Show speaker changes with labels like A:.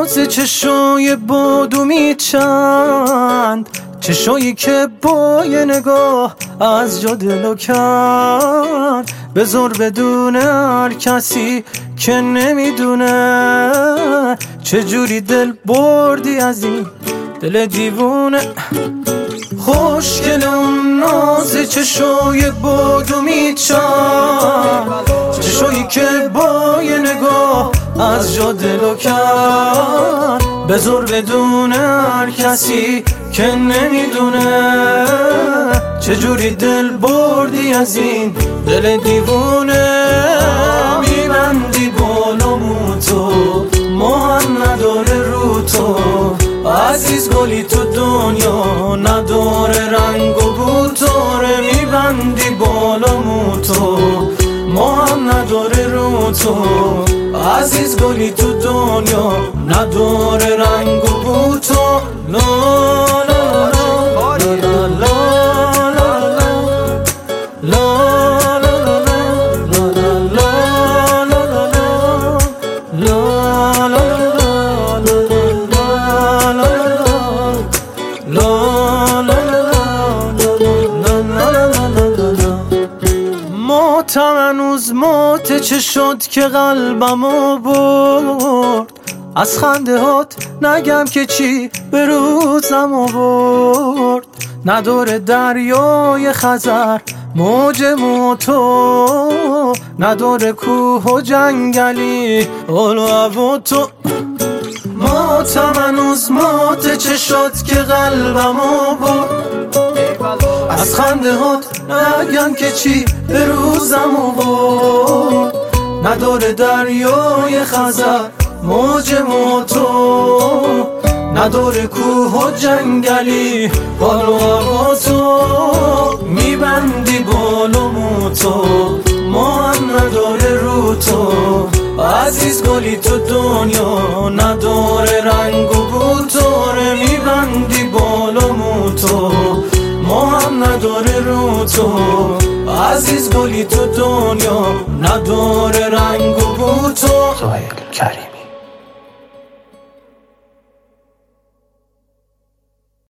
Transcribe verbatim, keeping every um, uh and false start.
A: ناز چشای بادومی چند، چشایی که با یه نگاه از جا دلو کرد. بذار بدون هر کسی که نمیدونه چجوری دل بردی از این دل دیوونه. خوشگل اون ناز چشای بادومی چند، چشایی که با یه نگاه از جا دلو کرد. بذار بدون هر کسی که نمیدونه چجوری دل بردی از این دل دیوونه. میبندی بالامو تو، مهم نداره رو تو، عزیز گلی تو دنیا نداره رنگ و بو تو. میبندی بالامو تو، مهم نداره رو تو، عزیز گلی تو دنیا نداره رنگ و بو تو. لا لا لا لا لا ماتم هنوز مات چه شد که قلبمو برد. از خنده هات نگم که چی به روزمو برد. نداره دریای خزر موج موتو، نداره کوه و جنگلی اول و هوا تو. ماتم هنوز مات چه شد که قلبمو برد. از خنده هات نگم که چی به روزمو برد. نداره دریای خزر موج موتو، نداره کوه و جنگلی حال و هوا تو. میبندی بالامو تو، مهم نداره رو تو، عزیز گلی تو دنیا نداره رنگ و بو تو. میبندی بالامو تو، مهم نداره رو تو، عزیز گلی تو دنیا نداره رنگ و بو تو.
B: سهیل کریم.